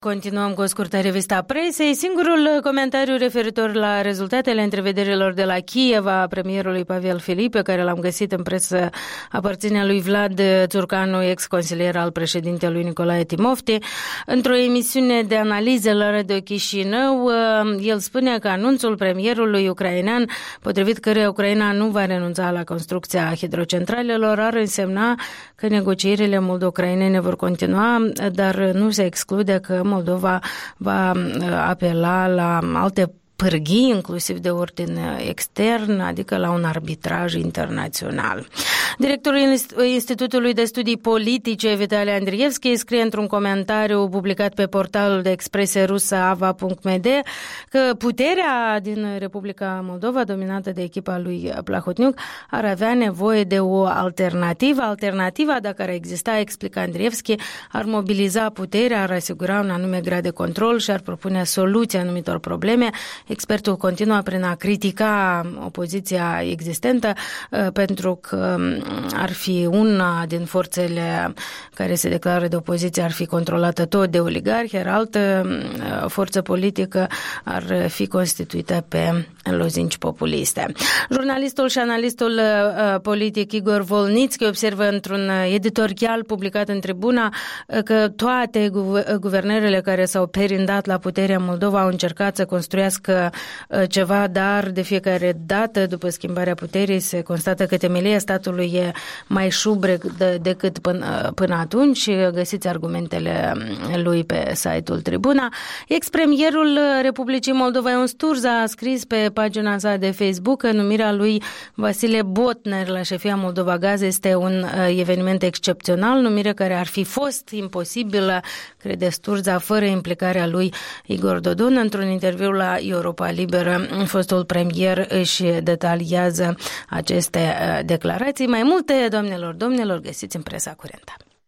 Continuăm cu o scurtă revistă a presei. Singurul comentariu referitor la rezultatele întrevederilor de la Kiev a premierului Pavel Filip, pe care l-am găsit în presă, aparține lui Vlad Țurcanu, ex-consilier al președintelui Nicolae Timofti. Într-o emisiune de analiză la Radio Chișinău, el spune că anunțul premierului ucrainean, potrivit căruia Ucraina nu va renunța la construcția hidrocentralelor, ar însemna că negocierile moldo-ucrainene vor continua, dar nu se exclude că Moldova va apela la alte pârghii, inclusiv de ordin extern, adică la un arbitraj internațional. Directorul Institutului de Studii Politice, Vitali Andrievski, scrie într-un comentariu publicat pe portalul de expresie rusă ava.md că puterea din Republica Moldova, dominată de echipa lui Plahotniuc, ar avea nevoie de o alternativă. Alternativa, dacă ar exista, explică Andrievski, ar mobiliza puterea, ar asigura un anume grad de control și ar propune soluții anumitor probleme. Expertul continuă prin a critica opoziția existentă pentru că ar fi una din forțele care se declară de opoziție ar fi controlată tot de oligarhi, iar altă forță politică ar fi constituită pe lozinci populiste. Jurnalistul și analistul politic Igor Volnitski observă într-un editorial publicat în Tribuna că toate guvernările care s-au perindat la puterea Moldova au încercat să construiască ceva, dar de fiecare dată după schimbarea puterii se constată că temelia statului e mai șubrec decât până atunci. Găsiți argumentele lui pe site-ul Tribuna. Ex-premierul Republicii Moldova Ion Sturza a scris pe pagina sa de Facebook că numirea lui Vasile Botner la șefia Moldova Gaz este un eveniment excepțional, numire care ar fi fost imposibilă, crede Sturza, fără implicarea lui Igor Dodon. Într-un interviu la Europa Liberă, fostul premier își detaliază aceste declarații. Mai multe, doamnelor, domnilor, găsiți în presa curentă.